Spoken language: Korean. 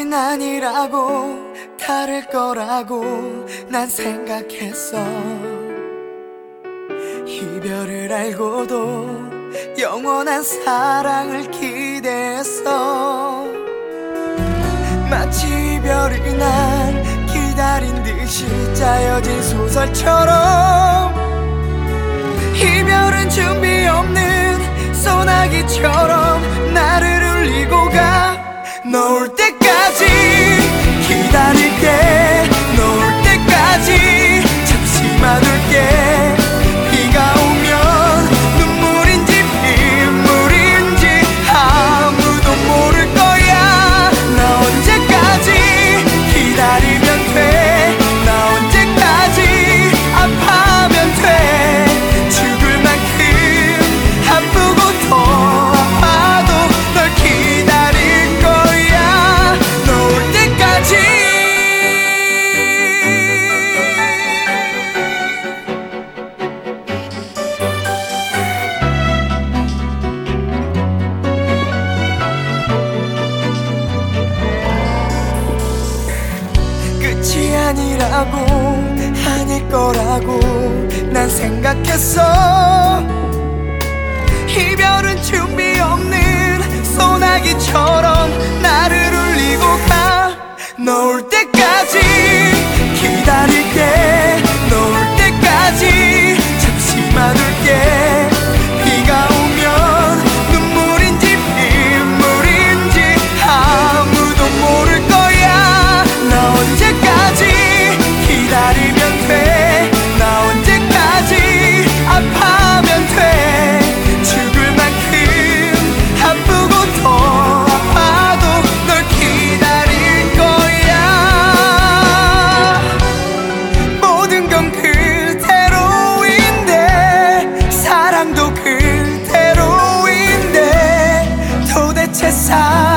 끝이 아니라고 다를 거라고 난 생각했어. 이별을 알고도 영원한 사랑을 기대했어. 마치 이별이 날 기다린 듯이 짜여진 소설처럼 이별은 준비 없는 소나기처럼 나를 울리고 가. 너 올 때까지 기다릴게. 너 올 때까지 잠시만 울게. 비가 오면 눈물인지 빗물인지 아무도 모를 거야. 나 언제까지 기다리면 돼. 나 언제까지 아파하면 돼. 죽을 만큼 아프고 더 아파도 널 기다릴 거야. 너 올 때까지. 끝이 아니라고 아닐 거라고 난 생각했어. 이별은 준비 없는 소나기처럼 나를 울리고 가. 너 올 때까지 기다릴게. 너 올 때까지 잠시만 울게. 비가 오면 눈물인지 빗물인지 아무도 모를 거야. 나 언제까지 기다리면 돼. 나 언제까지 아파하면 돼. 죽을 만큼 아프고 더 아파도 널 기다릴 거야. 모든 건 그대로인데 사랑도 그대로인데 도대체